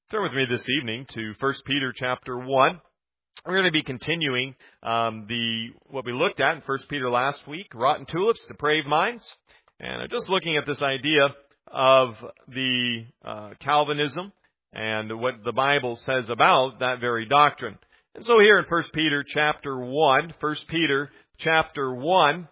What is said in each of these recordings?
Turn with me this evening to 1 Peter chapter 1. We're going to be continuing what we looked at in 1 Peter last week, rotten tulips, depraved minds. And just looking at this idea of the Calvinism and what the Bible says about that very doctrine. And so here in 1 Peter chapter 1, 1 Peter chapter 1,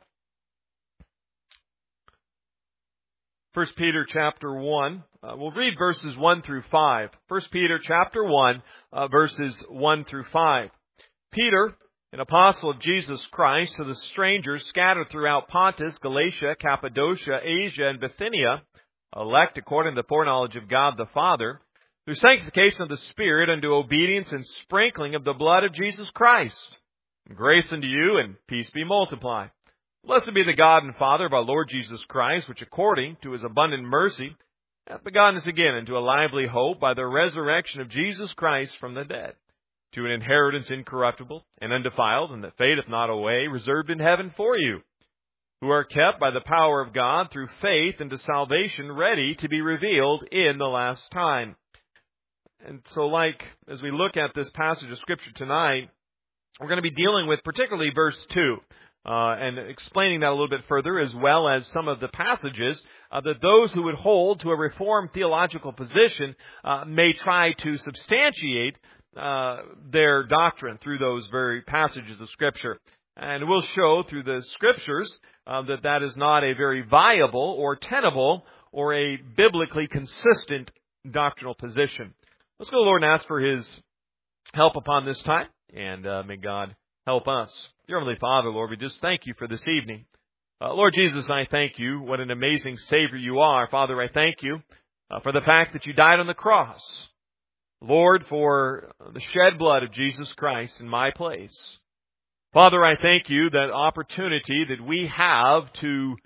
1 Peter chapter 1, we'll read verses 1 through 5. 1 Peter chapter 1, verses 1 through 5. Peter, an apostle of Jesus Christ, to the strangers scattered throughout Pontus, Galatia, Cappadocia, Asia, and Bithynia, elect according to the foreknowledge of God the Father, through sanctification of the Spirit unto obedience and sprinkling of the blood of Jesus Christ. Grace unto you and peace be multiplied. Blessed be the God and Father of our Lord Jesus Christ, which according to His abundant mercy hath begotten us again into a lively hope by the resurrection of Jesus Christ from the dead, to an inheritance incorruptible and undefiled, and that fadeth not away, reserved in heaven for you, who are kept by the power of God through faith unto salvation, ready to be revealed in the last time. And so as we look at this passage of Scripture tonight, we're going to be dealing with particularly verse 2. And explaining that a little bit further, as well as some of the passages that those who would hold to a Reformed theological position may try to substantiate their doctrine through those very passages of Scripture. And we'll show through the Scriptures that is not a very viable or tenable or a biblically consistent doctrinal position. Let's go to the Lord and ask for His help upon this time, and may God help us. Dear Heavenly Father, Lord, we just thank You for this evening. Lord Jesus, I thank You. What an amazing Savior You are. Father, I thank You for the fact that You died on the cross. Lord, for the shed blood of Jesus Christ in my place. Father, I thank You that opportunity that we have to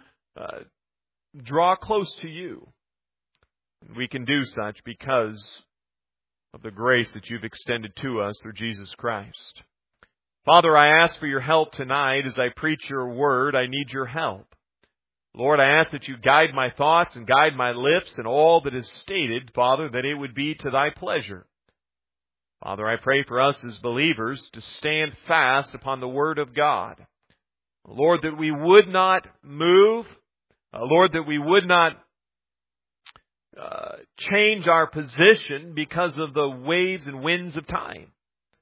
draw close to You. We can do such because of the grace that You've extended to us through Jesus Christ. Father, I ask for Your help tonight as I preach Your word. I need Your help. Lord, I ask that You guide my thoughts and guide my lips and all that is stated, Father, that it would be to Thy pleasure. Father, I pray for us as believers to stand fast upon the word of God. Lord, that we would not move. Lord, that we would not change our position because of the waves and winds of time.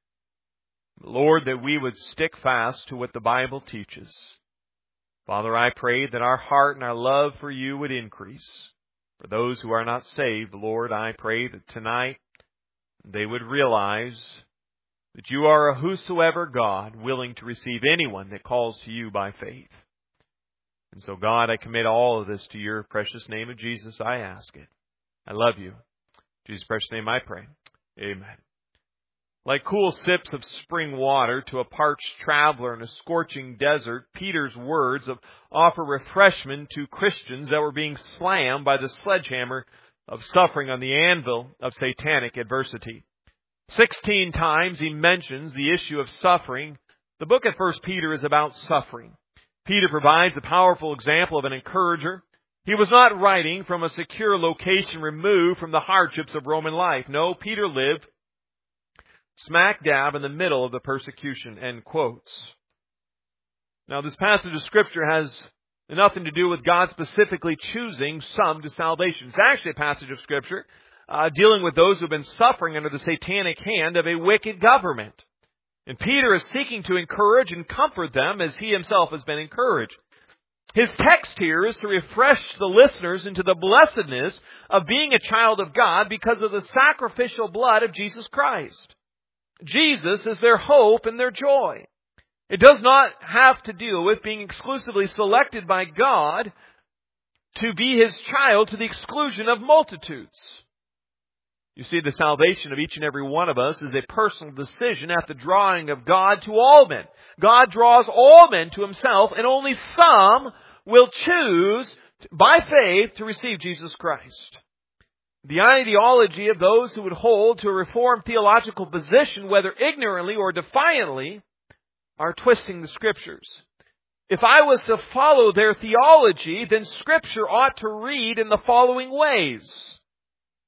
Lord, that we would stick fast to what the Bible teaches. Father, I pray that our heart and our love for You would increase. For those who are not saved, Lord, I pray that tonight they would realize that You are a whosoever God, willing to receive anyone that calls to You by faith. And so, God, I commit all of this to Your precious name of Jesus. I ask it. I love You. In Jesus' precious name I pray. Amen. Like cool sips of spring water to a parched traveler in a scorching desert, Peter's words offer refreshment to Christians that were being slammed by the sledgehammer of suffering on the anvil of satanic adversity. 16 times he mentions the issue of suffering. The book of 1 Peter is about suffering. Peter provides a powerful example of an encourager. He was not writing from a secure location removed from the hardships of Roman life. No, Peter lived smack dab in the middle of the persecution, end quotes. Now, this passage of Scripture has nothing to do with God specifically choosing some to salvation. It's actually a passage of Scripture dealing with those who have been suffering under the satanic hand of a wicked government. And Peter is seeking to encourage and comfort them as he himself has been encouraged. His text here is to refresh the listeners into the blessedness of being a child of God because of the sacrificial blood of Jesus Christ. Jesus is their hope and their joy. It does not have to deal with being exclusively selected by God to be His child to the exclusion of multitudes. You see, the salvation of each and every one of us is a personal decision at the drawing of God to all men. God draws all men to Himself, and only some will choose by faith to receive Jesus Christ. The ideology of those who would hold to a Reformed theological position, whether ignorantly or defiantly, are twisting the Scriptures. If I was to follow their theology, then Scripture ought to read in the following ways.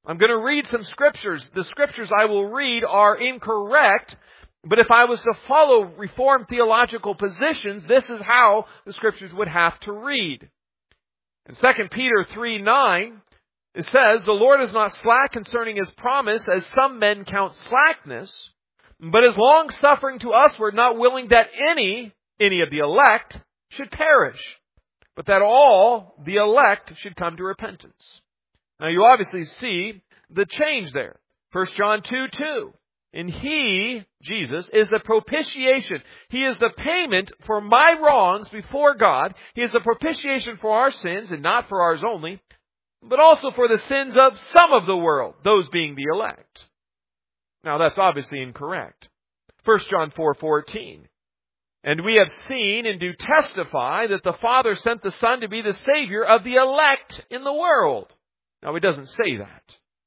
I'm going to read some scriptures. The scriptures I will read are incorrect, but if I was to follow Reformed theological positions, this is how the scriptures would have to read. In 2 Peter 3:9, it says, "The Lord is not slack concerning His promise, as some men count slackness, but is long-suffering to usward, not willing that any of the elect should perish, but that all the elect should come to repentance." Now you obviously see the change there. 1 John 2:2. And He, Jesus, is the propitiation. He is the payment for my wrongs before God. He is the propitiation for our sins, and not for ours only, but also for the sins of some of the world, those being the elect. Now that's obviously incorrect. 1 John 4:14. And we have seen and do testify that the Father sent the Son to be the Savior of the elect in the world. Now it doesn't say that.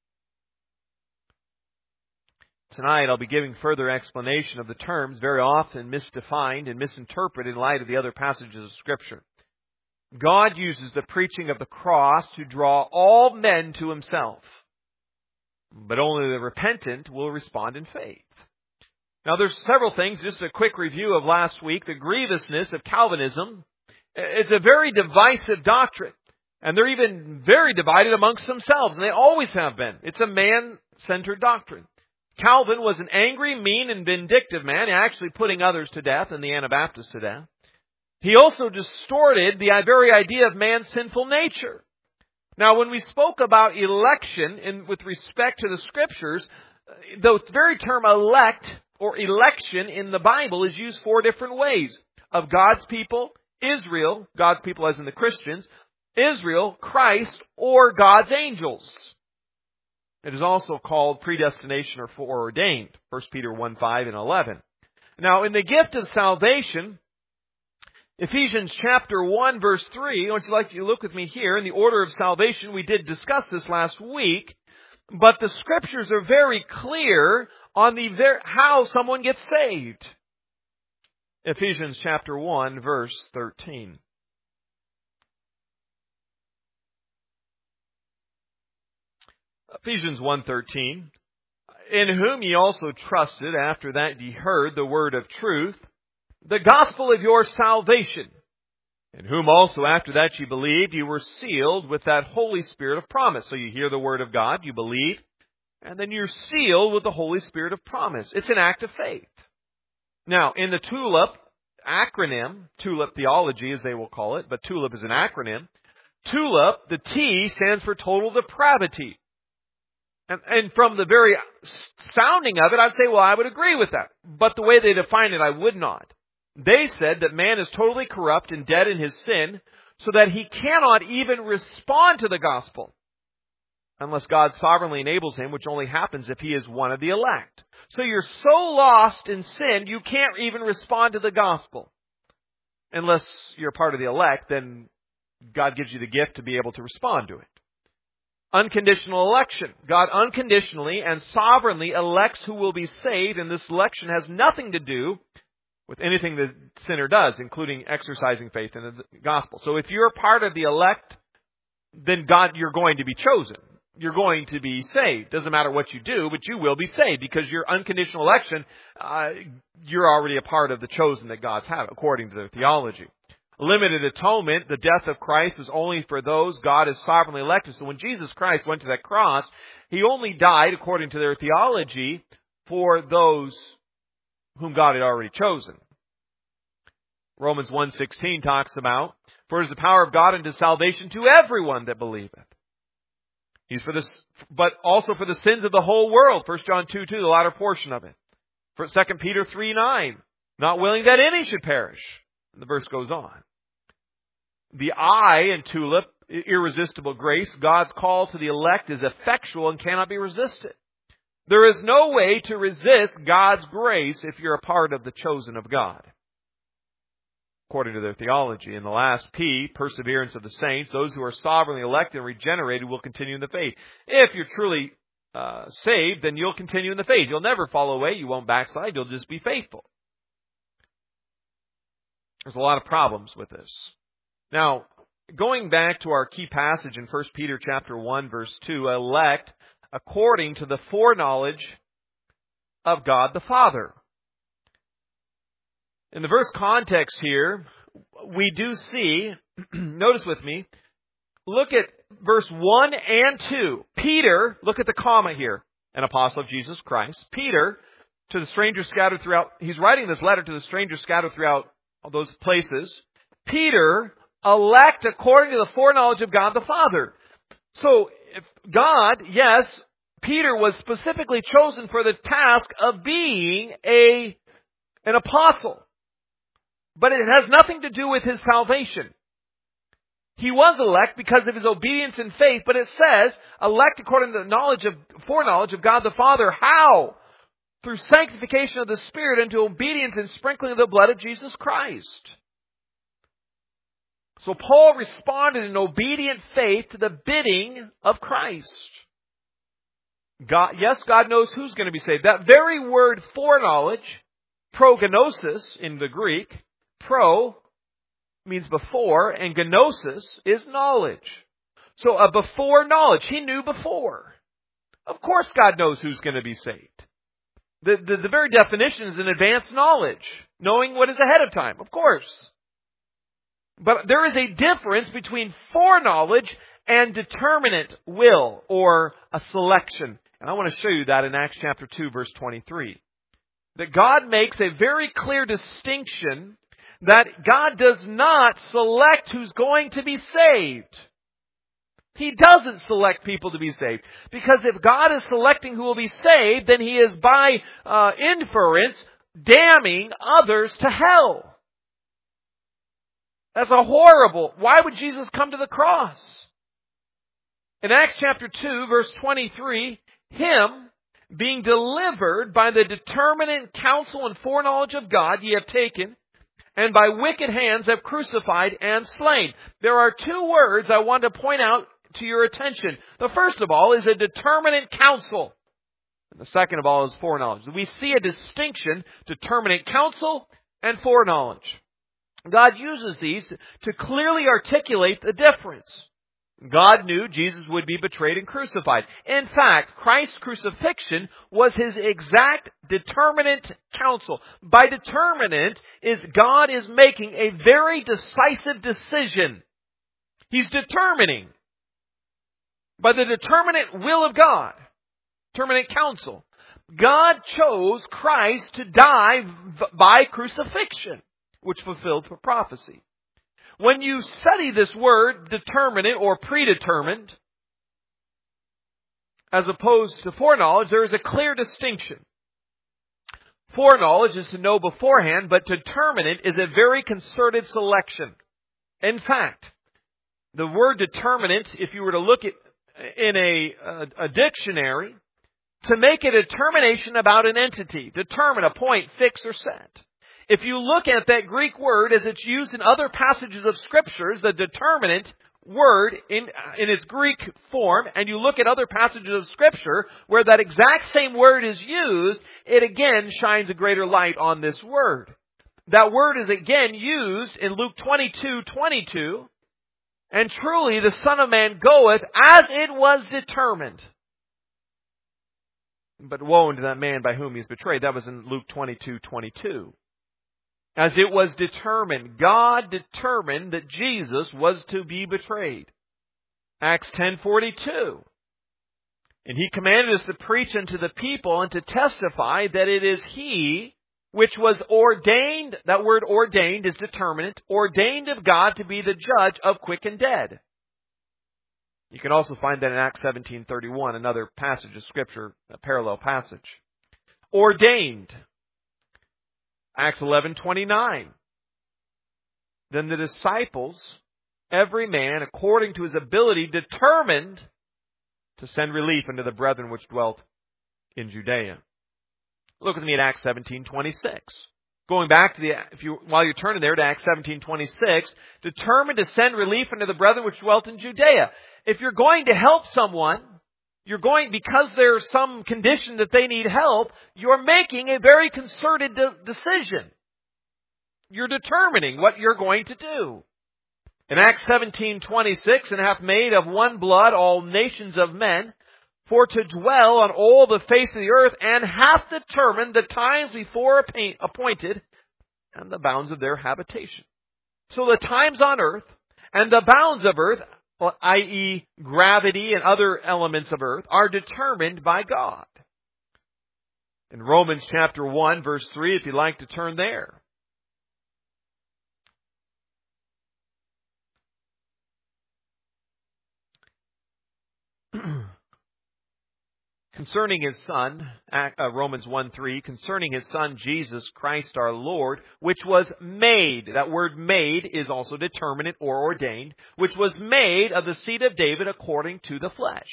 Tonight I'll be giving further explanation of the terms very often misdefined and misinterpreted in light of the other passages of Scripture. God uses the preaching of the cross to draw all men to Himself, but only the repentant will respond in faith. Now there's several things, just a quick review of last week. The grievousness of Calvinism. It's a very divisive doctrine. And they're even very divided amongst themselves. And they always have been. It's a man-centered doctrine. Calvin was an angry, mean, and vindictive man, actually putting others to death and the Anabaptists to death. He also distorted the very idea of man's sinful nature. Now, when we spoke about election with respect to the Scriptures, the very term elect or election in the Bible is used 4 different ways. Of God's people, Israel, God's people as in the Christians, Israel, Christ, or God's angels. It is also called predestination or foreordained. 1 Peter 1:5 and 11. Now, in the gift of salvation, Ephesians chapter 1, verse 3, I would like you to look with me here. In the order of salvation, we did discuss this last week, but the Scriptures are very clear on how someone gets saved. Ephesians chapter 1, verse 13. Ephesians 1:13, "In whom ye also trusted, after that ye heard the word of truth, the gospel of your salvation, in whom also after that ye believed, ye were sealed with that Holy Spirit of promise." So you hear the word of God, you believe, and then you're sealed with the Holy Spirit of promise. It's an act of faith. Now, in the TULIP acronym, TULIP theology as they will call it, but TULIP is an acronym. TULIP, the T stands for total depravity. And from the very sounding of it, I'd say, well, I would agree with that. But the way they define it, I would not. They said that man is totally corrupt and dead in his sin, so that he cannot even respond to the gospel unless God sovereignly enables him, which only happens if he is one of the elect. So you're so lost in sin, you can't even respond to the gospel. Unless you're part of the elect, then God gives you the gift to be able to respond to it. Unconditional election. God unconditionally and sovereignly elects who will be saved, and this election has nothing to do with anything the sinner does, including exercising faith in the gospel. So if you're part of the elect, then you're going to be chosen. You're going to be saved. Doesn't matter what you do, but you will be saved because your unconditional election, you're already a part of the chosen that God's had, according to their theology. Limited atonement, the death of Christ is only for those God has sovereignly elected. So when Jesus Christ went to that cross, He only died, according to their theology, for those whom God had already chosen. Romans 1:16 talks about, "For it is the power of God unto salvation to everyone that believeth." He's for this, but also for the sins of the whole world. 1 John 2:2, the latter portion of it. For 2 Peter 3:9, "Not willing that any should perish." And the verse goes on. The I in TULIP, irresistible grace, God's call to the elect is effectual and cannot be resisted. There is no way to resist God's grace if you're a part of the chosen of God, according to their theology. And the last P, perseverance of the saints, those who are sovereignly elected and regenerated will continue in the faith. If you're truly saved, then you'll continue in the faith. You'll never fall away. You won't backslide. You'll just be faithful. There's a lot of problems with this. Now, going back to our key passage in 1 Peter chapter 1, verse 2, elect, according to the foreknowledge of God the Father. In the verse context here, we do see, notice with me, look at verse 1 and 2. Peter, look at the comma here, an apostle of Jesus Christ. Peter, to the strangers scattered throughout, he's writing this letter to the strangers scattered throughout all those places. Peter, elect according to the foreknowledge of God the Father. So, if God, yes, Peter was specifically chosen for the task of being an apostle. But it has nothing to do with his salvation. He was elect because of his obedience and faith, but it says, elect according to the foreknowledge of God the Father. How? Through sanctification of the Spirit unto obedience and sprinkling of the blood of Jesus Christ. So Paul responded in obedient faith to the bidding of Christ. God knows who's going to be saved. That very word foreknowledge, prognosis in the Greek, pro means before, and gnosis is knowledge. So a before knowledge. He knew before. Of course God knows who's going to be saved. The very definition is an advanced knowledge. Knowing what is ahead of time. Of course. But there is a difference between foreknowledge and determinate will, or a selection. And I want to show you that in Acts chapter 2, verse 23. That God makes a very clear distinction that God does not select who's going to be saved. He doesn't select people to be saved. Because if God is selecting who will be saved, then He is by inference damning others to hell. That's a horrible... Why would Jesus come to the cross? In Acts chapter 2, verse 23, Him, being delivered by the determinate counsel and foreknowledge of God, ye have taken, and by wicked hands have crucified and slain. There are two words I want to point out to your attention. The first of all is a determinate counsel. And the second of all is foreknowledge. We see a distinction, determinate counsel and foreknowledge. God uses these to clearly articulate the difference. God knew Jesus would be betrayed and crucified. In fact, Christ's crucifixion was His exact determinate counsel. By determinate is God is making a very decisive decision. He's determining. By the determinate will of God, determinate counsel, God chose Christ to die by crucifixion, which fulfilled for prophecy. When you study this word, determinate or predetermined, as opposed to foreknowledge, there is a clear distinction. Foreknowledge is to know beforehand, but determinate is a very concerted selection. In fact, the word determinate, if you were to look at in a dictionary, to make a determination about an entity, determine, appoint, fix, or set. If you look at that Greek word as it's used in other passages of Scriptures, the determinate word in its Greek form, and you look at other passages of Scripture where that exact same word is used, it again shines a greater light on this word. That word is again used in Luke 22:22, and truly the Son of Man goeth as it was determined. But woe unto that man by whom he is betrayed. That was in Luke 22:22. As it was determined, God determined that Jesus was to be betrayed. Acts 10:42. And He commanded us to preach unto the people and to testify that it is He which was ordained, that word ordained is determinate, ordained of God to be the judge of quick and dead. You can also find that in Acts 17:31, another passage of Scripture, a parallel passage. Ordained. Acts 11:29. Then the disciples, every man according to his ability, determined to send relief unto the brethren which dwelt in Judea. Look with me at Acts 17:26. Going back to while you're turning there to Acts 17:26, determined to send relief unto the brethren which dwelt in Judea. If you're going to help someone, because there's some condition that they need help, you're making a very concerted decision. You're determining what you're going to do. In Acts 17:26, and hath made of one blood all nations of men, for to dwell on all the face of the earth, and hath determined the times before appointed, and the bounds of their habitation. So the times on earth, and the bounds of earth, i.e. gravity and other elements of earth, are determined by God. In Romans chapter 1, verse 3, if you'd like to turn there. Concerning His Son, Romans 1:3, concerning His Son, Jesus Christ our Lord, which was made, that word made is also determinate or ordained, which was made of the seed of David according to the flesh.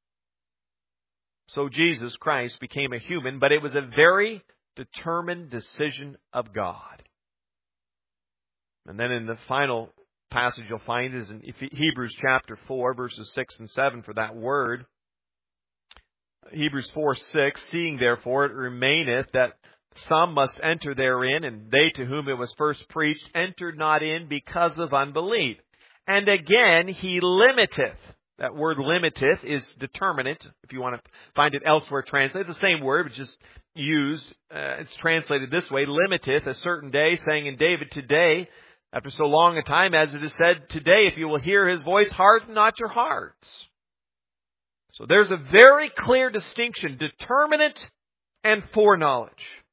So Jesus Christ became a human, but it was a very determined decision of God. And then in the final passage you'll find is in Hebrews chapter 4, verses 6 and 7 for that word. Hebrews 4:6, seeing therefore it remaineth that some must enter therein, and they to whom it was first preached entered not in because of unbelief. And again He limiteth. That word limiteth is determinate. If you want to find it elsewhere translated, it's the same word, but just used. It's translated this way, limiteth a certain day, saying in David, today, after so long a time, as it is said, today, if you will hear His voice, harden not your hearts. So there's a very clear distinction, determinate and foreknowledge.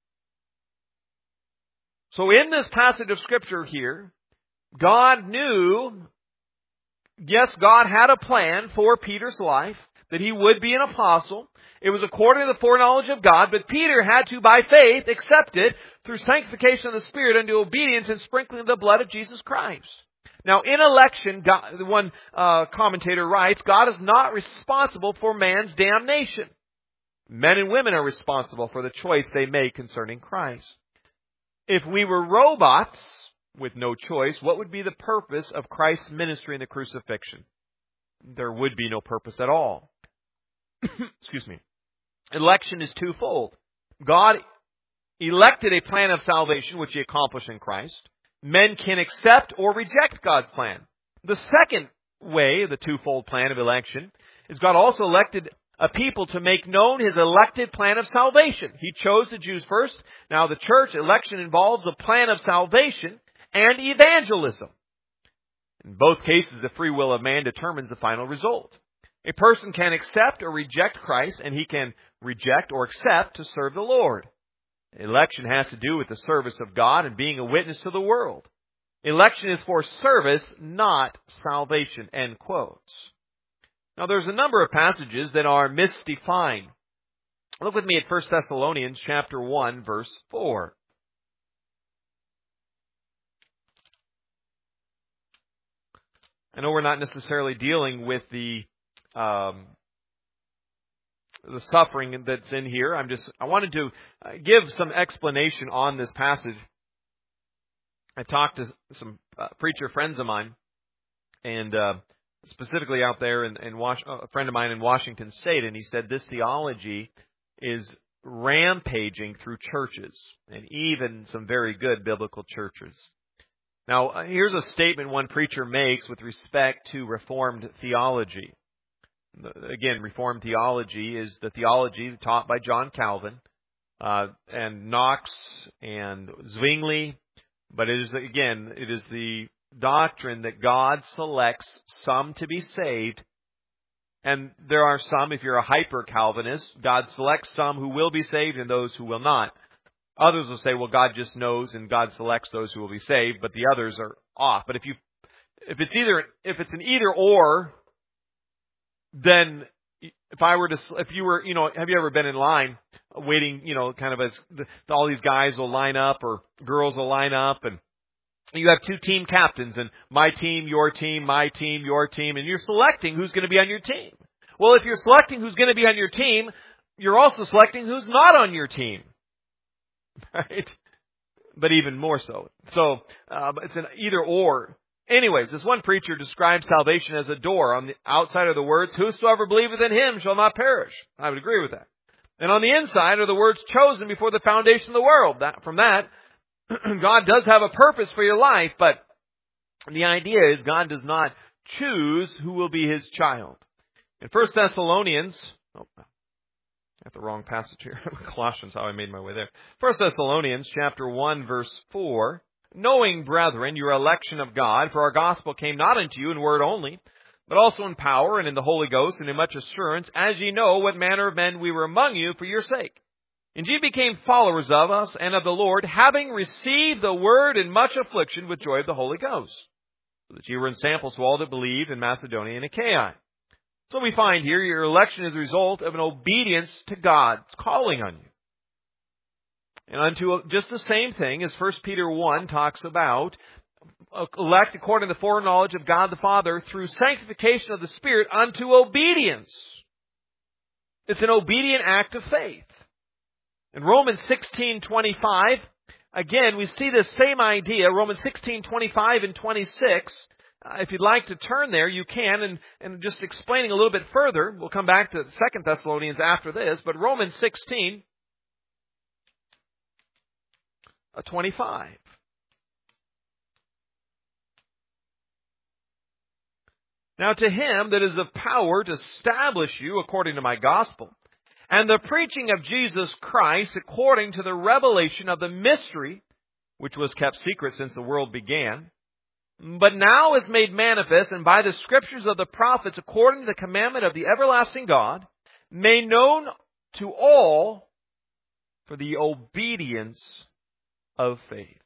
So in this passage of Scripture here, God knew, yes, God had a plan for Peter's life, that he would be an apostle. It was according to the foreknowledge of God, but Peter had to, by faith, accept it through sanctification of the Spirit unto obedience and sprinkling of the blood of Jesus Christ. Now, in election, God, one commentator writes, God is not responsible for man's damnation. Men and women are responsible for the choice they make concerning Christ. If we were robots with no choice, what would be the purpose of Christ's ministry in the crucifixion? There would be no purpose at all. Excuse me. Election is twofold. God elected a plan of salvation, which He accomplished in Christ. Men can accept or reject God's plan. The second way, the twofold plan of election, is God also elected a people to make known His elected plan of salvation. He chose the Jews first. Now the church election involves a plan of salvation and evangelism. In both cases, the free will of man determines the final result. A person can accept or reject Christ, and he can reject or accept to serve the Lord. Election has to do with the service of God and being a witness to the world. Election is for service, not salvation. End quotes. Now there's a number of passages that are misdefined. Look with me at 1 Thessalonians chapter 1, verse 4. I know we're not necessarily dealing with the suffering that's in here. I wanted to give some explanation on this passage. I talked to some preacher friends of mine, and specifically out there in a friend of mine in Washington State, and he said this theology is rampaging through churches, and even some very good biblical churches. Now, here's a statement one preacher makes with respect to Reformed theology. Again, Reformed theology is the theology taught by John Calvin and Knox and Zwingli. But it is the doctrine that God selects some to be saved. And there are some, if you're a hyper-Calvinist, God selects some who will be saved and those who will not. Others will say, well, God just knows and God selects those who will be saved, but the others are off. But if it's an either or, then have you ever been in line waiting, kind of as all these guys will line up or girls will line up, and you have two team captains, and my team, your team, my team, your team, and you're selecting who's going to be on your team. Well, if you're selecting who's going to be on your team, you're also selecting who's not on your team. Right? But even more so. So, it's an either or. Anyways, this one preacher describes salvation as a door. On the outside are the words, whosoever believeth in Him shall not perish. I would agree with that. And on the inside are the words, chosen before the foundation of the world. From that, God does have a purpose for your life, but the idea is God does not choose who will be His child. In 1 Thessalonians, Oh, got the wrong passage here. Colossians, how I made my way there. 1 Thessalonians chapter 1, verse 4. Knowing, brethren, your election of God, for our gospel came not unto you in word only, but also in power and in the Holy Ghost and in much assurance, as ye know what manner of men we were among you for your sake. And ye became followers of us and of the Lord, having received the word in much affliction with joy of the Holy Ghost, so that ye were ensamples to all that believed in Macedonia and Achaia. So we find here your election is a result of an obedience to God's calling on you. And unto just the same thing as 1 Peter 1 talks about, elect according to the foreknowledge of God the Father through sanctification of the Spirit unto obedience. It's an obedient act of faith. In Romans 16:25, again, we see this same idea. Romans 16:25 and 26. If you'd like to turn there, you can. And just explaining a little bit further, we'll come back to 2 Thessalonians after this. But Romans 16:25. Now to him that is of power to establish you according to my gospel, and the preaching of Jesus Christ according to the revelation of the mystery, which was kept secret since the world began, but now is made manifest, and by the scriptures of the prophets, according to the commandment of the everlasting God, made known to all for the obedience of faith.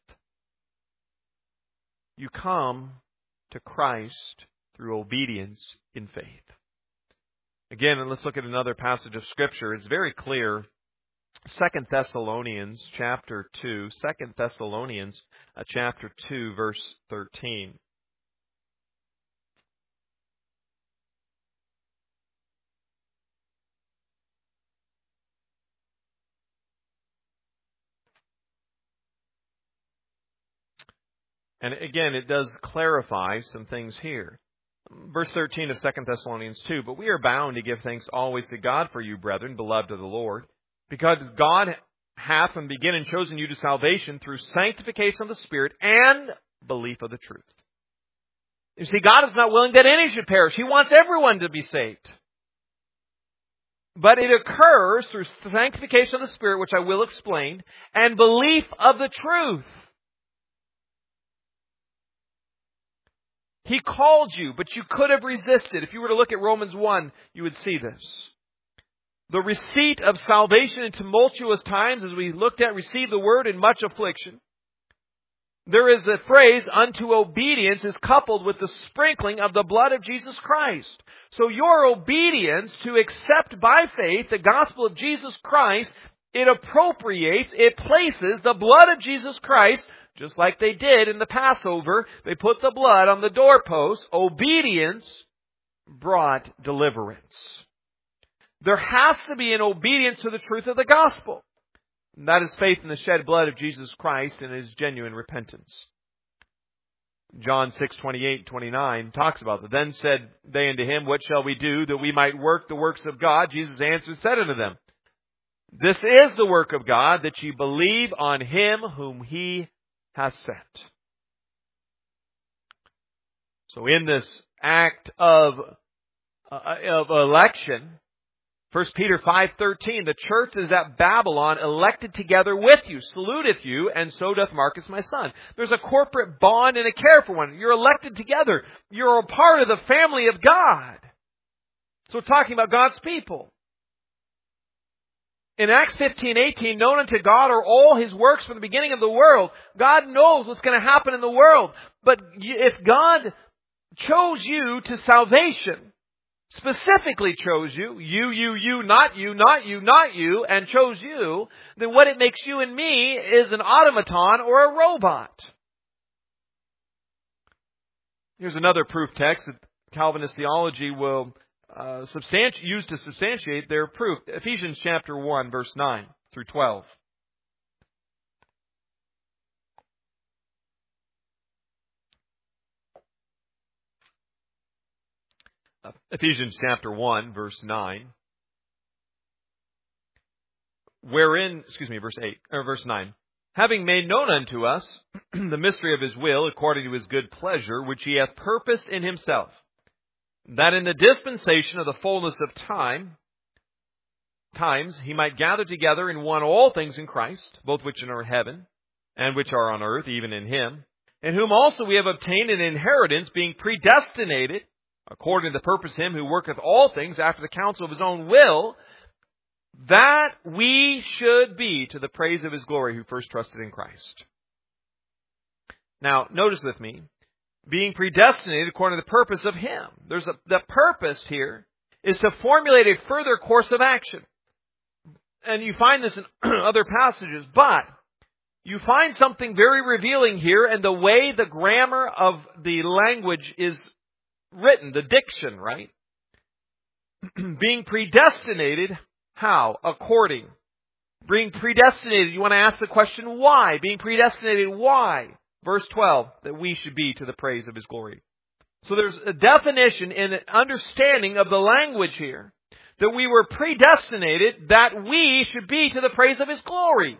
You come to Christ through obedience in faith. Again, and let's look at another passage of Scripture. It's very clear. 2 Thessalonians chapter 2. 2 Thessalonians chapter 2, verse 13. And again, it does clarify some things here. Verse 13 of 2 Thessalonians 2, but we are bound to give thanks always to God for you, brethren, beloved of the Lord, because God hath from the beginning chosen you to salvation through sanctification of the Spirit and belief of the truth. You see, God is not willing that any should perish. He wants everyone to be saved. But it occurs through sanctification of the Spirit, which I will explain, and belief of the truth. He called you, but you could have resisted. If you were to look at Romans 1, you would see this. The receipt of salvation in tumultuous times, as we looked at, receive the word in much affliction. There is a phrase, unto obedience, is coupled with the sprinkling of the blood of Jesus Christ. So your obedience to accept by faith the gospel of Jesus Christ, it appropriates, it places the blood of Jesus Christ, just like they did in the Passover. They put the blood on the doorpost. Obedience brought deliverance. There has to be an obedience to the truth of the gospel. And that is faith in the shed blood of Jesus Christ and His genuine repentance. John 6:28-29 talks about that. Then said they unto him, what shall we do that we might work the works of God? Jesus answered, said unto them, this is the work of God, that ye believe on Him whom He has sent. So in this act of election, 1 Peter 5:13, the church is at Babylon, elected together with you, saluteth you, and so doth Marcus my son. There's a corporate bond and a care for one. You're elected together. You're a part of the family of God. So we're talking about God's people. In Acts 15:18, known unto God are all His works from the beginning of the world. God knows what's going to happen in the world. But if God chose you to salvation, specifically chose you, not you, not you, not you, and chose you, then what it makes you and me is an automaton or a robot. Here's another proof text that Calvinist theology will use to substantiate their proof. Ephesians chapter 1, verse 9 through 12. Ephesians chapter 1, verse 9. Verse 9. Having made known unto us the mystery of His will, according to His good pleasure, which He hath purposed in Himself, that in the dispensation of the fullness of time times He might gather together in one all things in Christ, both which are in heaven and which are on earth, even in Him, in whom also we have obtained an inheritance, being predestinated, according to the purpose of Him who worketh all things after the counsel of His own will, that we should be to the praise of His glory who first trusted in Christ. Now, notice with me, being predestinated according to the purpose of Him. The purpose here is to formulate a further course of action. And you find this in other passages, but you find something very revealing here in the way the grammar of the language is written, the diction, right? Being predestinated, how? According. Being predestinated, you want to ask the question, why? Being predestinated, why? Verse 12, that we should be to the praise of His glory. So there's a definition and an understanding of the language here, that we were predestinated, that we should be to the praise of His glory.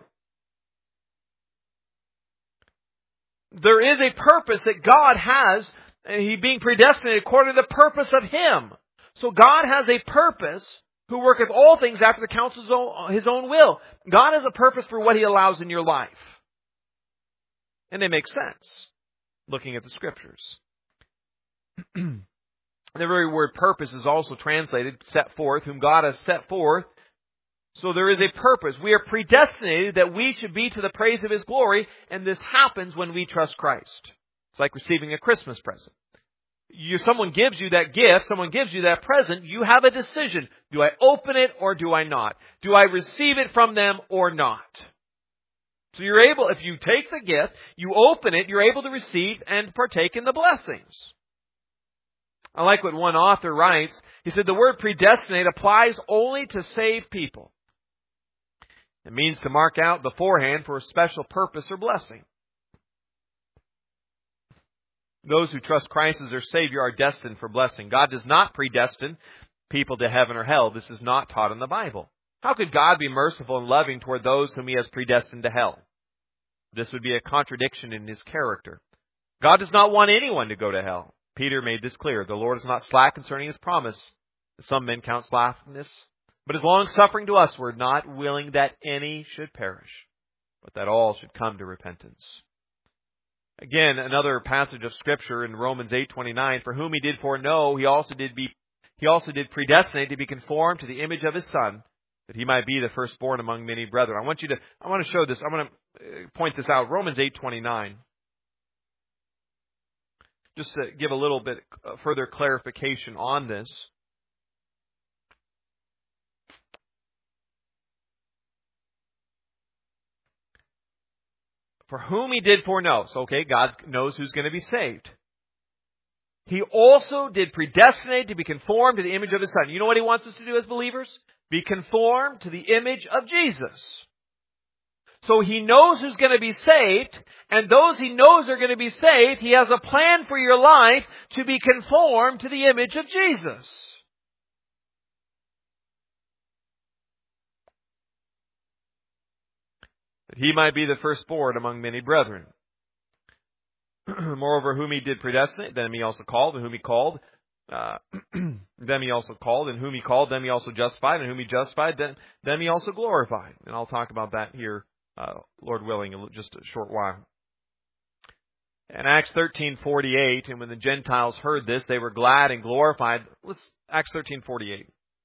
There is a purpose that God has, He being predestinated according to the purpose of Him. So God has a purpose, who worketh all things after the counsel of His own will. God has a purpose for what He allows in your life. And it makes sense, looking at the Scriptures. The very word purpose is also translated, set forth, whom God has set forth. So there is a purpose. We are predestinated that we should be to the praise of His glory, and this happens when we trust Christ. It's like receiving a Christmas present. Someone gives you that gift, someone gives you that present, you have a decision. Do I open it or do I not? Do I receive it from them or not? So you're able, if you take the gift, you open it, you're able to receive and partake in the blessings. I like what one author writes. He said, the word predestinate applies only to save people. It means to mark out beforehand for a special purpose or blessing. Those who trust Christ as their Savior are destined for blessing. God does not predestine people to heaven or hell. This is not taught in the Bible. How could God be merciful and loving toward those whom He has predestined to hell? This would be a contradiction in His character. God does not want anyone to go to hell. Peter made this clear. The Lord is not slack concerning His promise, as some men count slackness, but is long-suffering to us. We're not willing that any should perish, but that all should come to repentance. Again, another passage of Scripture in Romans 8:29, for whom He did foreknow, He also did predestinate to be conformed to the image of His Son, that He might be the firstborn among many brethren. I want to show this. I'm going to point this out. Romans 8:29. Just to give a little bit further clarification on this. For whom He did foreknow. So, okay, God knows who's going to be saved. He also did predestinate to be conformed to the image of His Son. You know what He wants us to do as believers? Be conformed to the image of Jesus. So He knows who's going to be saved, and those He knows are going to be saved, He has a plan for your life to be conformed to the image of Jesus. That He might be the firstborn among many brethren. Moreover, whom He did predestinate, them He also called, and whom He called, them He also called, and whom He called, them He also justified, and whom He justified, them He also glorified. And I'll talk about that here, Lord willing, in just a short while. In Acts 13:48, and when the Gentiles heard this, they were glad and glorified. Acts 13:48.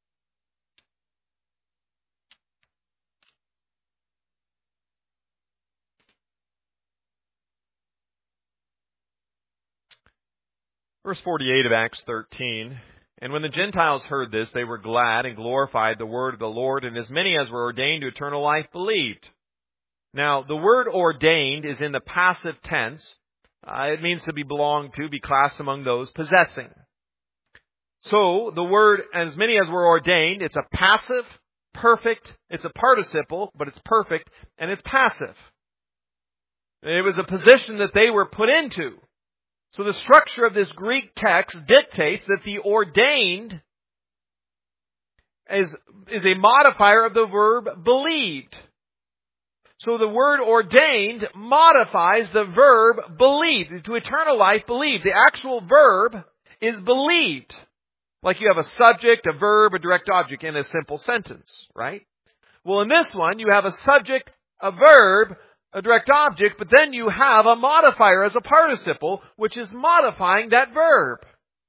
Verse 48 of Acts 13. And when the Gentiles heard this, they were glad and glorified the word of the Lord, and as many as were ordained to eternal life believed. Now, the word ordained is in the passive tense. It means to be belonged to, be classed among those possessing. So, the word, as many as were ordained, it's a passive, perfect, it's a participle, but it's perfect, and it's passive. It was a position that they were put into. So the structure of this Greek text dictates that the ordained is a modifier of the verb believed. So the word ordained modifies the verb believed. To eternal life, believed. The actual verb is believed. Like you have a subject, a verb, a direct object in a simple sentence, right? Well, in this one, you have a subject, a verb, a direct object, but then you have a modifier as a participle, which is modifying that verb.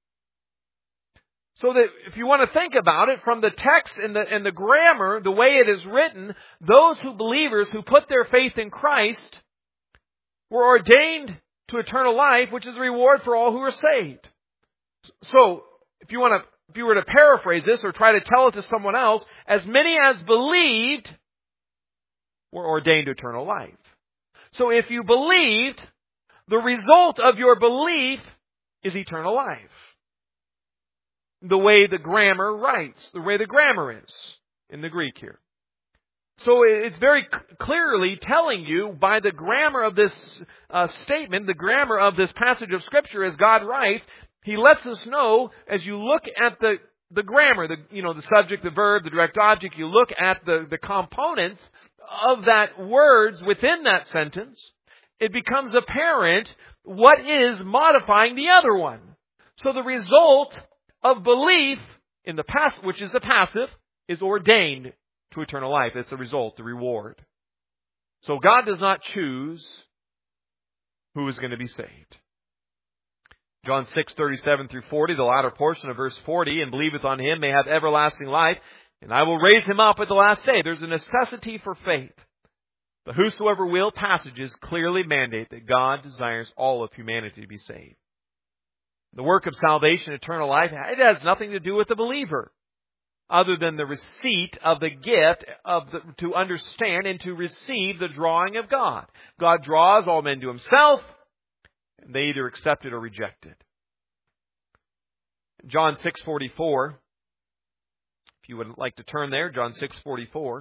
So that if you want to think about it, from the text and the grammar, the way it is written, those believers who put their faith in Christ were ordained to eternal life, which is a reward for all who are saved. So, if you were to paraphrase this or try to tell it to someone else, as many as believed were ordained to eternal life. So if you believed, the result of your belief is eternal life. The way the grammar writes, the way the grammar is in the Greek here. So it's very clearly telling you by the grammar of this statement, the grammar of this passage of Scripture as God writes, He lets us know as you look at the grammar, the subject, the verb, the direct object, you look at the components of that words within that sentence, it becomes apparent what is modifying the other one. So the result of belief in the past, which is the passive, is ordained to eternal life. It's the result, the reward. So God does not choose who is going to be saved. John 6:37 through 40, the latter portion of verse 40, and believeth on Him may have everlasting life, and I will raise him up at the last day. There's a necessity for faith. The whosoever will passages clearly mandate that God desires all of humanity to be saved. The work of salvation, eternal life, it has nothing to do with the believer, other than the receipt of the gift to understand and to receive the drawing of God. God draws all men to Himself, and they either accept it or reject it. John 6:44. If you would like to turn there, John 6:44.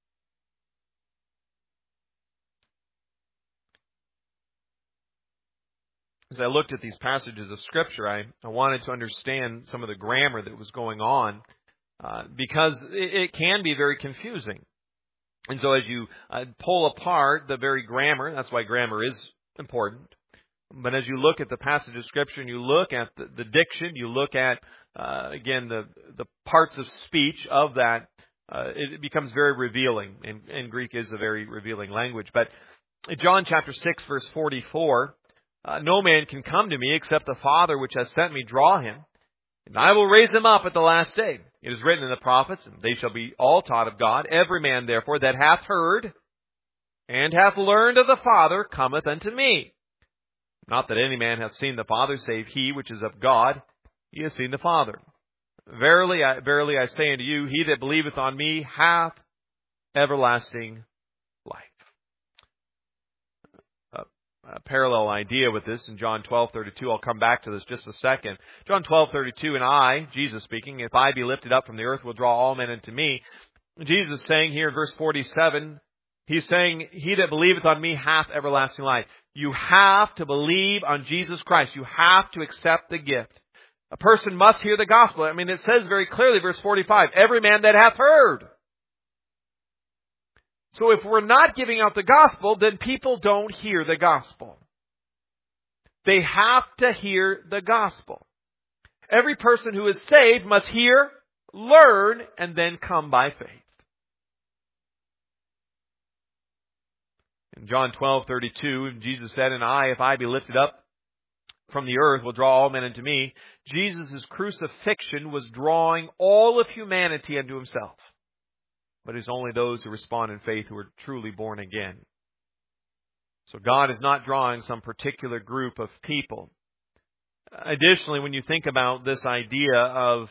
As I looked at these passages of Scripture, I wanted to understand some of the grammar that was going on, because it can be very confusing. And so as you pull apart the very grammar, that's why grammar is important. But as you look at the passage of Scripture and you look at the diction, you look at, again, the parts of speech of that, it becomes very revealing. And Greek is a very revealing language. But in John chapter 6, verse 44, no man can come to me except the Father which has sent me draw him, and I will raise him up at the last day. It is written in the prophets, and they shall be all taught of God. Every man, therefore, that hath heard and hath learned of the Father cometh unto me. Not that any man hath seen the Father, save he which is of God. He has seen the Father. Verily I say unto you, he that believeth on me hath everlasting life. A parallel idea with this in John 12:32. I'll come back to this just a second. John 12:32, and I, Jesus speaking, if I be lifted up from the earth, will draw all men unto me. Jesus saying here in verse 47, He's saying, he that believeth on me hath everlasting life. You have to believe on Jesus Christ. You have to accept the gift. A person must hear the gospel. I mean, it says very clearly, verse 45, every man that hath heard. So if we're not giving out the gospel, then people don't hear the gospel. They have to hear the gospel. Every person who is saved must hear, learn, and then come by faith. In John 12:32, Jesus said, and I, if I be lifted up from the earth, will draw all men unto me. Jesus' crucifixion was drawing all of humanity unto Himself. But it's only those who respond in faith who are truly born again. So God is not drawing some particular group of people. Additionally, when you think about this idea of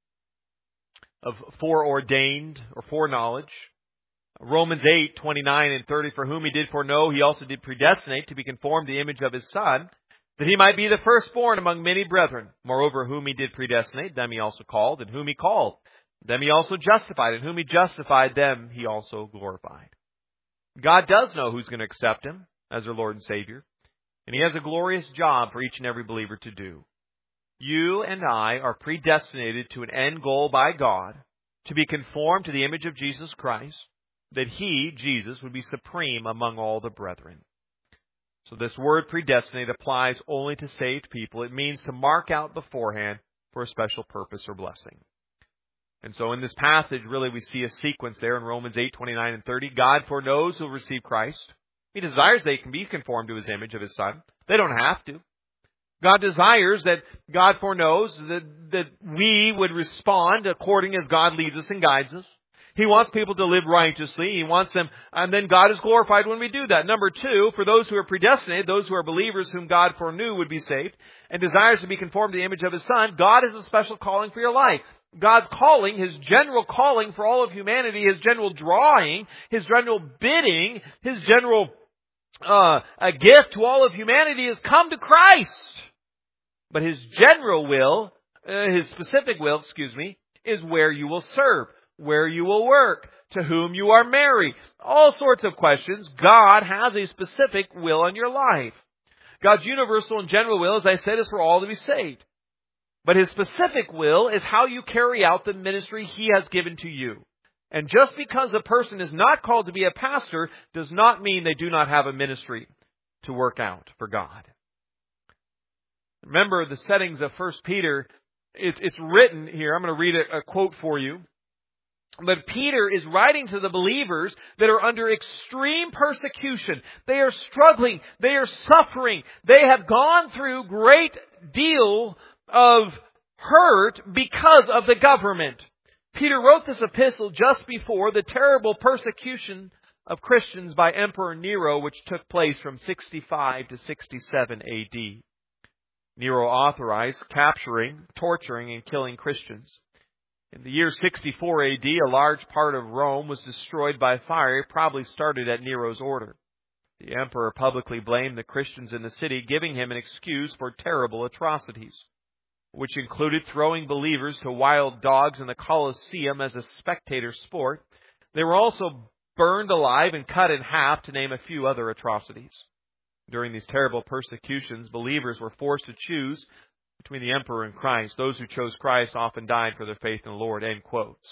foreordained or foreknowledge, Romans 8:29 and 30, for whom He did foreknow, He also did predestinate to be conformed to the image of His Son, that He might be the firstborn among many brethren. Moreover, whom He did predestinate, them He also called, and whom He called, them He also justified, and whom He justified, them He also glorified. God does know who's going to accept Him as their Lord and Savior, and He has a glorious job for each and every believer to do. You and I are predestinated to an end goal by God, to be conformed to the image of Jesus Christ, that He, Jesus, would be supreme among all the brethren. So this word predestinate applies only to saved people. It means to mark out beforehand for a special purpose or blessing. And so in this passage, really we see a sequence there in Romans 8, 29 and 30. God foreknows who will receive Christ. He desires they can be conformed to His image of His Son. They don't have to. God desires that God foreknows that we would respond according as God leads us and guides us. He wants people to live righteously. He wants them, and then God is glorified when we do that. Number two, for those who are predestinated, those who are believers whom God foreknew would be saved, and desires to be conformed to the image of His Son, God has a special calling for your life. God's calling, His general calling for all of humanity, His general drawing, His general bidding, His general a gift to all of humanity is come to Christ. But His general will, His specific will, is where you will serve, where you will work, to whom you are married. All sorts of questions. God has a specific will on your life. God's universal and general will, as I said, is for all to be saved. But His specific will is how you carry out the ministry He has given to you. And just because a person is not called to be a pastor does not mean they do not have a ministry to work out for God. Remember the settings of 1 Peter. It's written here. I'm going to read a quote for you. But Peter is writing to the believers that are under extreme persecution. They are struggling. They are suffering. They have gone through great deal of hurt because of the government. Peter wrote this epistle just before the terrible persecution of Christians by Emperor Nero, which took place from 65 to 67 AD. Nero authorized capturing, torturing, and killing Christians. In the year 64 AD, a large part of Rome was destroyed by fire. It probably started at Nero's order. The emperor publicly blamed the Christians in the city, giving him an excuse for terrible atrocities, which included throwing believers to wild dogs in the Colosseum as a spectator sport. They were also burned alive and cut in half, to name a few other atrocities. During these terrible persecutions, believers were forced to choose between the emperor and Christ. Those who chose Christ often died for their faith in the Lord. End quotes.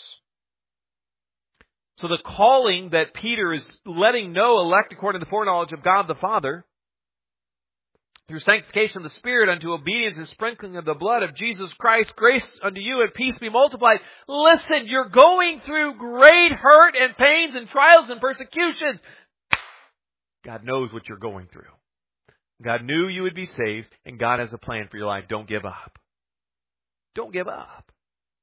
So the calling that Peter is letting know, elect according to the foreknowledge of God the Father, through sanctification of the Spirit unto obedience and sprinkling of the blood of Jesus Christ, grace unto you and peace be multiplied. Listen, you're going through great hurt and pains and trials and persecutions. God knows what you're going through. God knew you would be saved, and God has a plan for your life. Don't give up. Don't give up.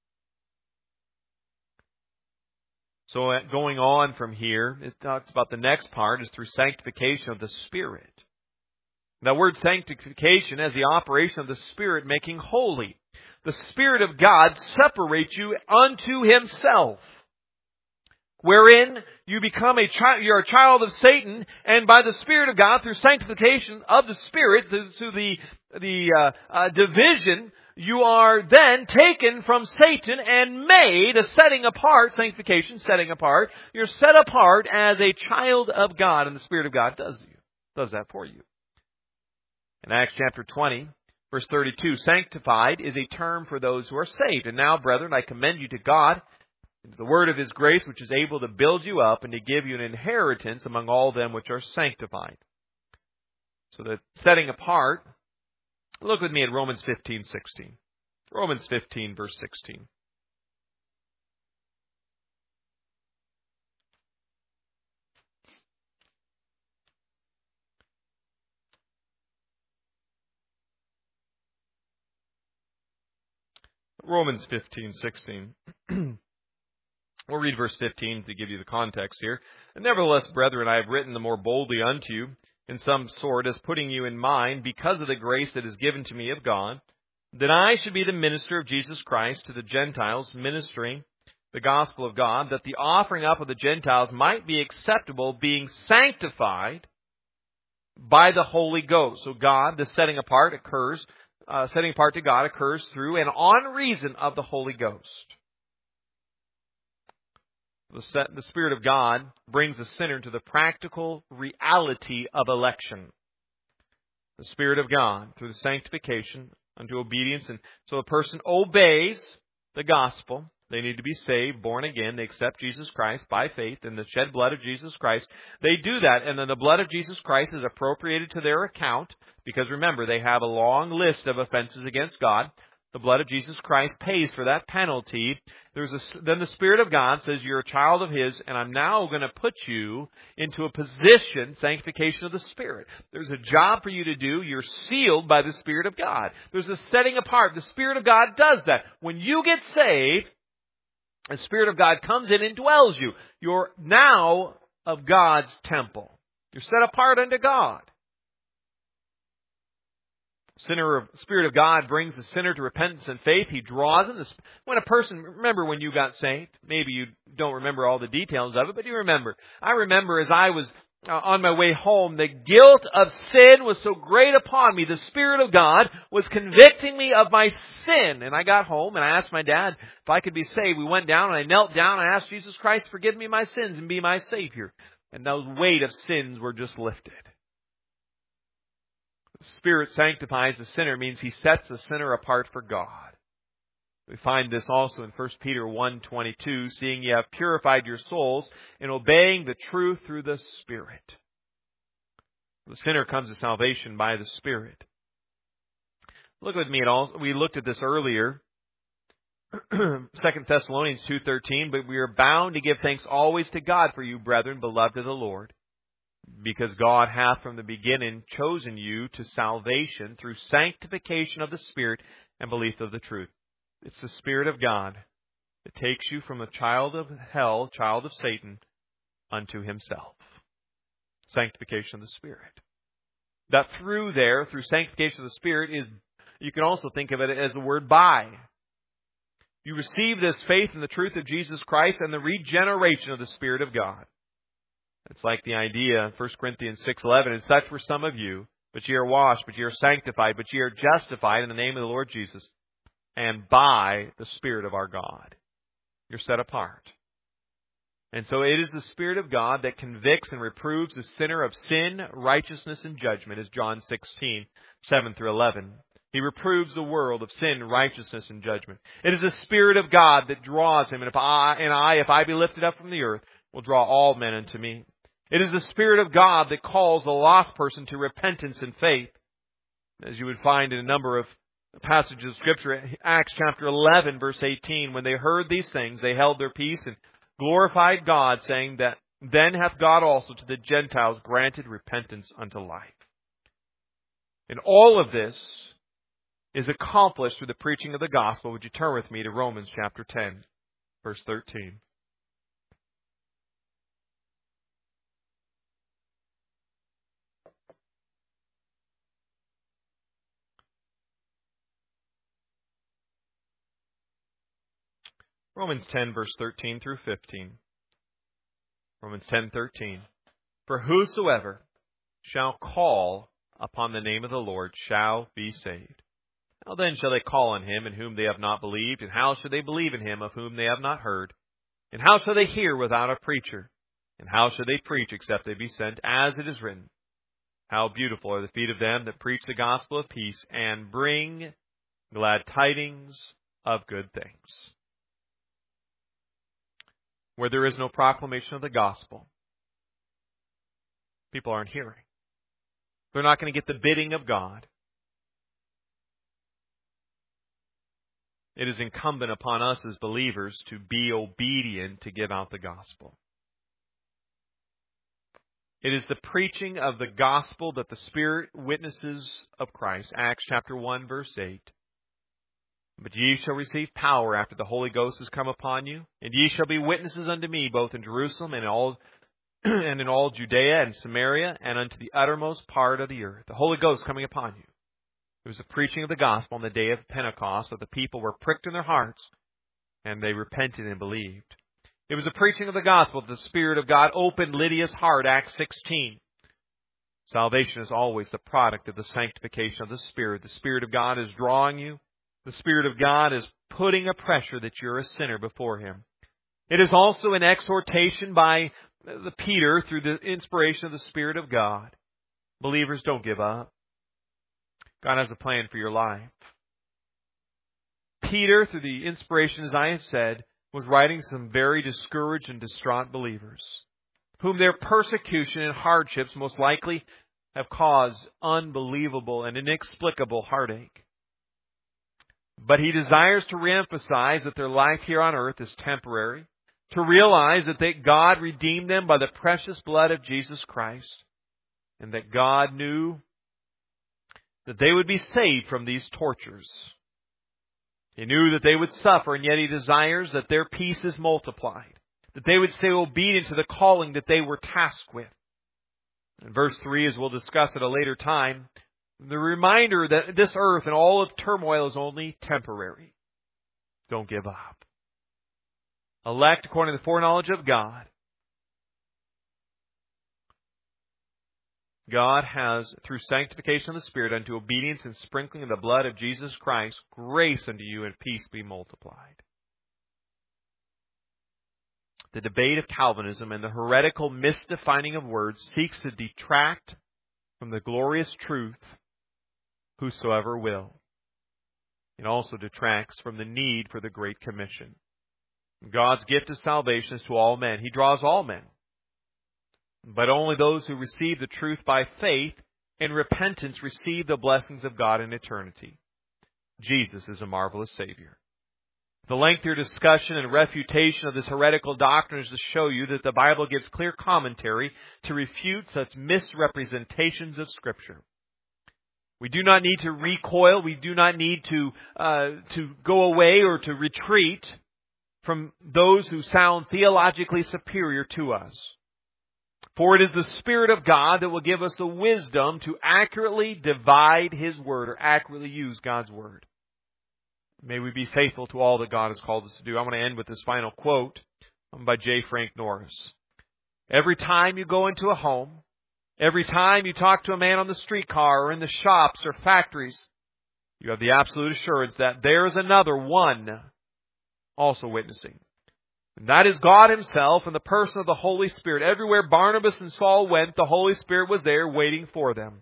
So going on from here, it talks about the next part is through sanctification of the Spirit. That word sanctification as the operation of the Spirit making holy. The Spirit of God separates you unto Himself, wherein you become you're a child of Satan, and by the Spirit of God, through sanctification of the Spirit, through the division, you are then taken from Satan and made a setting apart, sanctification, setting apart. You're set apart as a child of God, and the Spirit of God does that for you. In Acts chapter 20, verse 32, sanctified is a term for those who are saved. And now, brethren, I commend you to God, and to the word of His grace, which is able to build you up and to give you an inheritance among all them which are sanctified. So the setting apart, look with me at Romans 15:16. Romans 15, verse 16. Romans 15:16. We'll read verse 15 to give you the context here. And nevertheless, brethren, I have written the more boldly unto you, in some sort, as putting you in mind, because of the grace that is given to me of God, that I should be the minister of Jesus Christ to the Gentiles, ministering the gospel of God, that the offering up of the Gentiles might be acceptable, being sanctified by the Holy Ghost. So God, the setting apart to God occurs through and on reason of the Holy Ghost. The Spirit of God brings the sinner to the practical reality of election. The Spirit of God, through the sanctification unto obedience. And so a person obeys the gospel. They need to be saved, born again. They accept Jesus Christ by faith in the shed blood of Jesus Christ. They do that, and then the blood of Jesus Christ is appropriated to their account, because remember, they have a long list of offenses against God. The blood of Jesus Christ pays for that penalty. Then the Spirit of God says, you're a child of His, and I'm now going to put you into a position, sanctification of the Spirit. There's a job for you to do. You're sealed by the Spirit of God. There's a setting apart. The Spirit of God does that. When you get saved, the Spirit of God comes in and dwells you. You're now of God's temple. You're set apart unto God. Spirit of God brings the sinner to repentance and faith. He draws in. When a person, remember when you got saved? Maybe you don't remember all the details of it, but you remember. I remember as I was on my way home, the guilt of sin was so great upon me. The Spirit of God was convicting me of my sin. And I got home and I asked my dad if I could be saved. We went down and I knelt down and I asked Jesus Christ, forgive me my sins and be my Savior. And those weight of sins were just lifted. The Spirit sanctifies the sinner means He sets the sinner apart for God. We find this also in 1 Peter 1:22, seeing ye have purified your souls in obeying the truth through the Spirit. The sinner comes to salvation by the Spirit. Look with me at all. We looked at this earlier. 2 Thessalonians 2:13, but we are bound to give thanks always to God for you, brethren, beloved of the Lord, because God hath from the beginning chosen you to salvation through sanctification of the Spirit and belief of the truth. It's the Spirit of God that takes you from a child of hell, child of Satan, unto Himself. Sanctification of the Spirit. That through sanctification of the Spirit is, you can also think of it as the word by. You receive this faith in the truth of Jesus Christ and the regeneration of the Spirit of God. It's like the idea, 1 Corinthians 6:11, and such were some of you, but ye are washed, but ye are sanctified, but ye are justified in the name of the Lord Jesus, and by the Spirit of our God. You're set apart. And so it is the Spirit of God that convicts and reproves the sinner of sin, righteousness, and judgment, as John 16:7-11. He reproves the world of sin, righteousness, and judgment. It is the Spirit of God that draws him, and if I be lifted up from the earth, will draw all men unto me. It is the Spirit of God that calls the lost person to repentance and faith. As you would find in a number of passages of Scripture, Acts chapter 11, verse 18, when they heard these things, they held their peace and glorified God, saying that then hath God also to the Gentiles granted repentance unto life. And all of this is accomplished through the preaching of the gospel. Would you turn with me to Romans chapter 10, verse 13. Romans 10, verse 13 through 15. Romans 10:13. For whosoever shall call upon the name of the Lord shall be saved. How then shall they call on Him in whom they have not believed? And how shall they believe in Him of whom they have not heard? And how shall they hear without a preacher? And how shall they preach except they be sent? As it is written, how beautiful are the feet of them that preach the gospel of peace and bring glad tidings of good things. Where there is no proclamation of the gospel, people aren't hearing. They're not going to get the bidding of God. It is incumbent upon us as believers to be obedient to give out the gospel. It is the preaching of the gospel that the Spirit witnesses of Christ. Acts chapter 1, verse 8. But ye shall receive power after the Holy Ghost is come upon you, and ye shall be witnesses unto me both in Jerusalem and in all Judea and Samaria and unto the uttermost part of the earth. The Holy Ghost coming upon you. It was the preaching of the gospel on the day of Pentecost, that the people were pricked in their hearts and they repented and believed. It was the preaching of the gospel that the Spirit of God opened Lydia's heart, Acts 16. Salvation is always the product of the sanctification of the Spirit. The Spirit of God is drawing you. The Spirit of God is putting a pressure that you're a sinner before Him. It is also an exhortation by Peter through the inspiration of the Spirit of God. Believers, don't give up. God has a plan for your life. Peter, through the inspiration, as I have said, was writing some very discouraged and distraught believers, whom their persecution and hardships most likely have caused unbelievable and inexplicable heartache. But he desires to reemphasize that their life here on earth is temporary, to realize that God redeemed them by the precious blood of Jesus Christ, and that God knew that they would be saved from these tortures. He knew that they would suffer, and yet He desires that their peace is multiplied, that they would stay obedient to the calling that they were tasked with. In verse 3, as we'll discuss at a later time, the reminder that this earth and all of turmoil is only temporary. Don't give up. Elect according to the foreknowledge of God. God has, through sanctification of the Spirit, unto obedience and sprinkling of the blood of Jesus Christ, grace unto you and peace be multiplied. The debate of Calvinism and the heretical misdefining of words seeks to detract from the glorious truth, whosoever will. It also detracts from the need for the Great Commission. God's gift of salvation is to all men. He draws all men. But only those who receive the truth by faith and repentance receive the blessings of God in eternity. Jesus is a marvelous Savior. The lengthier discussion and refutation of this heretical doctrine is to show you that the Bible gives clear commentary to refute such misrepresentations of Scripture. We do not need to recoil. We do not need to go away or to retreat from those who sound theologically superior to us. For it is the Spirit of God that will give us the wisdom to accurately divide His Word, or accurately use God's Word. May we be faithful to all that God has called us to do. I want to end with this final quote by J. Frank Norris. Every time you go into a home, every time you talk to a man on the streetcar or in the shops or factories, you have the absolute assurance that there is another one also witnessing. And that is God Himself in the person of the Holy Spirit. Everywhere Barnabas and Saul went, the Holy Spirit was there waiting for them.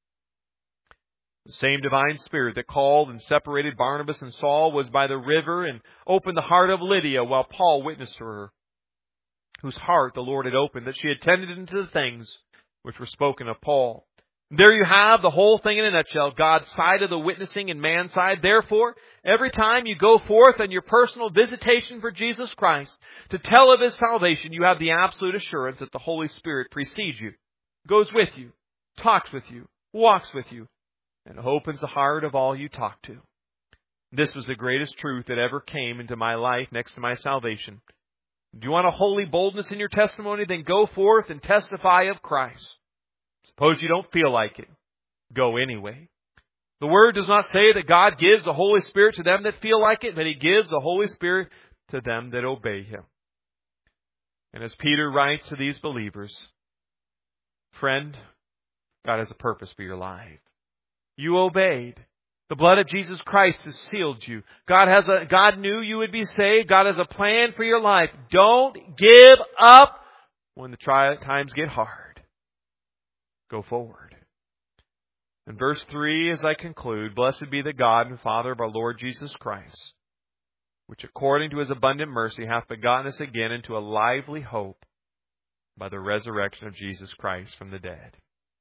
The same divine Spirit that called and separated Barnabas and Saul was by the river and opened the heart of Lydia while Paul witnessed to her, whose heart the Lord had opened, that she had tended into the things which were spoken of Paul. There you have the whole thing in a nutshell. God's side of the witnessing and man's side. Therefore, every time you go forth on your personal visitation for Jesus Christ to tell of His salvation, you have the absolute assurance that the Holy Spirit precedes you, goes with you, talks with you, walks with you, and opens the heart of all you talk to. This was the greatest truth that ever came into my life next to my salvation. Do you want a holy boldness in your testimony? Then go forth and testify of Christ. Suppose you don't feel like it. Go anyway. The Word does not say that God gives the Holy Spirit to them that feel like it, but He gives the Holy Spirit to them that obey Him. And as Peter writes to these believers, friend, God has a purpose for your life. You obeyed. The blood of Jesus Christ has sealed you. God knew you would be saved. God has a plan for your life. Don't give up when the times get hard. Go forward. In verse 3, as I conclude, blessed be the God and Father of our Lord Jesus Christ, which according to His abundant mercy hath begotten us again into a lively hope by the resurrection of Jesus Christ from the dead.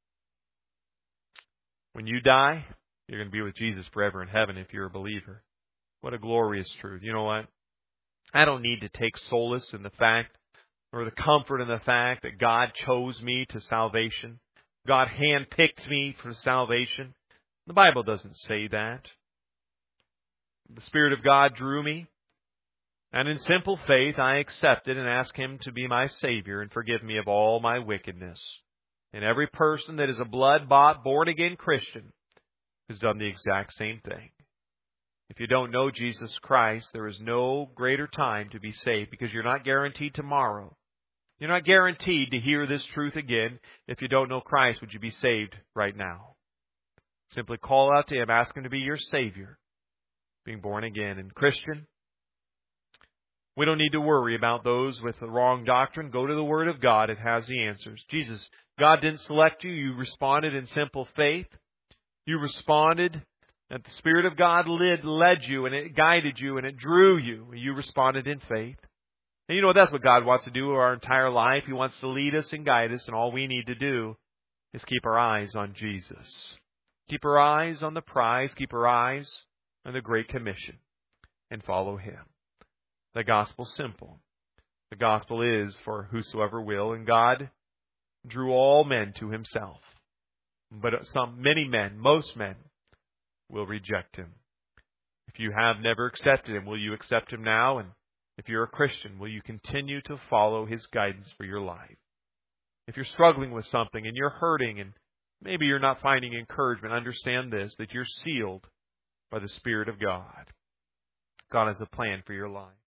When you die, you're going to be with Jesus forever in heaven if you're a believer. What a glorious truth. You know what? I don't need to take solace in the fact, or the comfort in the fact that God chose me to salvation. God handpicked me for salvation. The Bible doesn't say that. The Spirit of God drew me, and in simple faith I accepted and asked Him to be my Savior and forgive me of all my wickedness. And every person that is a blood-bought, born-again Christian has done the exact same thing. If you don't know Jesus Christ, there is no greater time to be saved, because you're not guaranteed tomorrow. You're not guaranteed to hear this truth again. If you don't know Christ, would you be saved right now? Simply call out to Him, ask Him to be your Savior, being born again. And Christian, we don't need to worry about those with the wrong doctrine. Go to the Word of God. It has the answers. God didn't select you. You responded in simple faith. You responded, and the Spirit of God led you, and it guided you, and it drew you. You responded in faith. And you know what? That's what God wants to do our entire life. He wants to lead us and guide us, and all we need to do is keep our eyes on Jesus. Keep our eyes on the prize. Keep our eyes and the Great Commission and follow Him. The gospel's simple. The gospel is for whosoever will, and God drew all men to Himself. But many men, most men, will reject Him. If you have never accepted Him, will you accept Him now? And if you're a Christian, will you continue to follow His guidance for your life? If you're struggling with something and you're hurting and maybe you're not finding encouragement, understand this, that you're sealed by the Spirit of God. God has a plan for your life.